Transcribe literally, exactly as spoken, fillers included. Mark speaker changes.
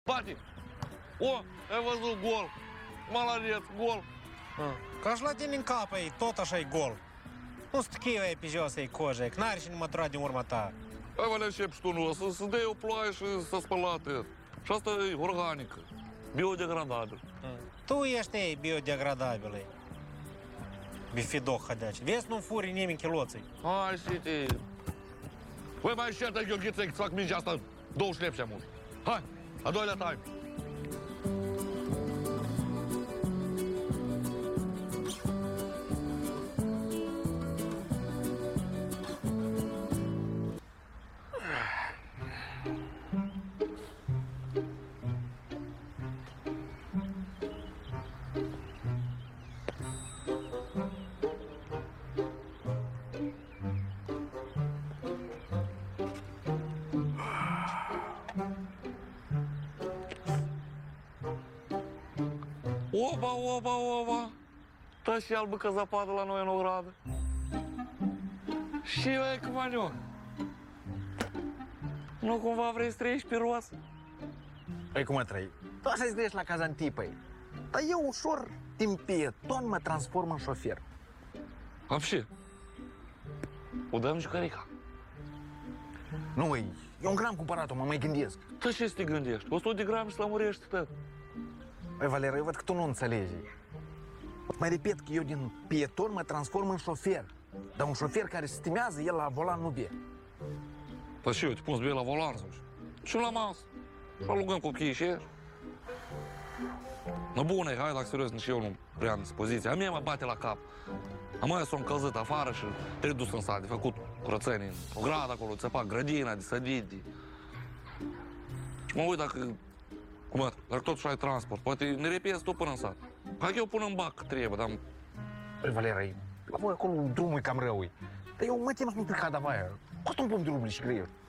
Speaker 1: Bate! O, ai văzut gol! Молодец, gol!
Speaker 2: Ca și la tine în cap e, tot așa e gol. Nu schiva e pe jos, e coja, că n-are cine mătura din urma ta.
Speaker 1: Hai, vă le încep și tu, nu, să, să dea o ploaie și să spălate. Și asta e organică, biodegradabil.
Speaker 2: Tu ești, ei, biodegradabil, ei. Bifidoc, hădeaci. Vezi, nu furi nimeni chiloții.
Speaker 1: Hai, City! Voi mai șertă gheorghiță că-ți fac mingea asta douăzeci lepși mult. Hai, a doilea time. Oba, oba, oba! Tă și albă că zăpadă la noi în ogradă. Și eu e câmanioc. Nu cumva vrei să trăiești pe roasă?
Speaker 3: Păi cum mă trăi? Tu așa-ți gândești la Cazantipăi. Dar eu ușor, din pieton, mă transform în șofer.
Speaker 1: Вообще. O dăm jucărica.
Speaker 3: Nu, e un gram cumpărat-o, mă mai gândesc.
Speaker 1: Tă ce să te gândești? o sută de grame și lămurești tot.
Speaker 3: Păi, Valer, eu văd că tu nu înțelegi. Mai repet că eu din pieton mă transform în șofer. Dar un șofer care stimează, el la volan nu bie.
Speaker 1: Păi și eu, te pun să bei la volan sau și la masă. Și alugăm copiii și ieși. Nu bună, hai la serios, nici eu nu prea am dispoziție. A mie mă bate la cap. Am mai s-o încălzit afară și trebuie dus în sat, de făcut curățenii. O gradă acolo, țăpat grădina, de sădit. De... Și mă uit dacă, cum ar, dacă totuși ai transport, poate ne repezi tu până în sat. Hai că eu pun în bac că trebuie, dar...
Speaker 3: Păi, Valer, la voi acolo drumul e cam rău. Dar eu mă tem să nu pic cadava aia. Costă un pom de rubli și greier.